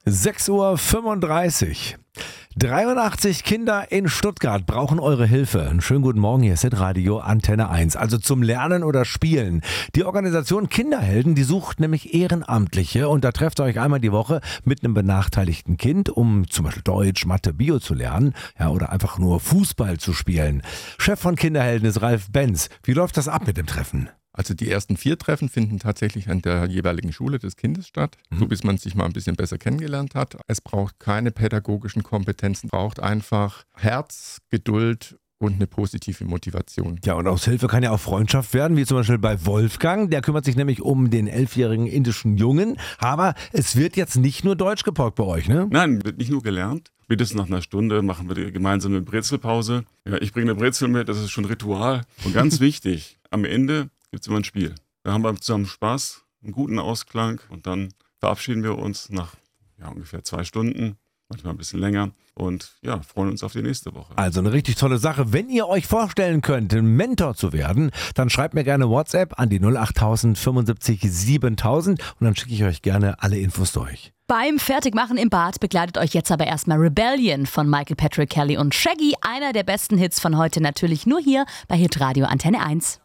6:35 Uhr. 83 Kinder in Stuttgart brauchen eure Hilfe. Einen schönen guten Morgen, hier ist Radio Antenne 1. Also zum Lernen oder Spielen. Die Organisation Kinderhelden, die sucht nämlich Ehrenamtliche und da trefft ihr euch einmal die Woche mit einem benachteiligten Kind, um zum Beispiel Deutsch, Mathe, Bio zu lernen, ja, oder einfach nur Fußball zu spielen. Chef von Kinderhelden ist Ralf Benz. Wie läuft das ab mit dem Treffen? Also die ersten 4 Treffen finden tatsächlich an der jeweiligen Schule des Kindes statt, so bis man sich mal ein bisschen besser kennengelernt hat. Es braucht keine pädagogischen Kompetenzen, braucht einfach Herz, Geduld und eine positive Motivation. Ja, und aus Hilfe kann ja auch Freundschaft werden, wie zum Beispiel bei Wolfgang. Der kümmert sich nämlich um den 11-jährigen indischen Jungen. Aber es wird jetzt nicht nur Deutsch geparkt bei euch, ne? Nein, wird nicht nur gelernt. Spätestens nach einer Stunde machen wir die gemeinsame Brezelpause. Ja, ich bringe eine Brezel mit, das ist schon Ritual. Und ganz wichtig, am Ende gibt es immer ein Spiel. Da haben wir zusammen Spaß, einen guten Ausklang und dann verabschieden wir uns nach ungefähr 2 Stunden, manchmal ein bisschen länger und freuen uns auf die nächste Woche. Also eine richtig tolle Sache. Wenn ihr euch vorstellen könnt, ein Mentor zu werden, dann schreibt mir gerne WhatsApp an die 08000 75 7000 und dann schicke ich euch gerne alle Infos durch. Beim Fertigmachen im Bad begleitet euch jetzt aber erstmal Rebellion von Michael Patrick Kelly und Shaggy. Einer der besten Hits von heute natürlich nur hier bei Hitradio Antenne 1.